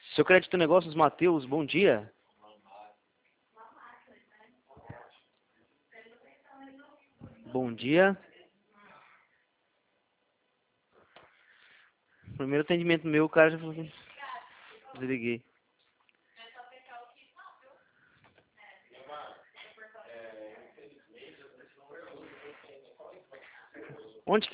Seu Crédito Negócios Matheus, bom dia. Bom dia. Primeiro atendimento meu, o cara já falou que desliguei. Onde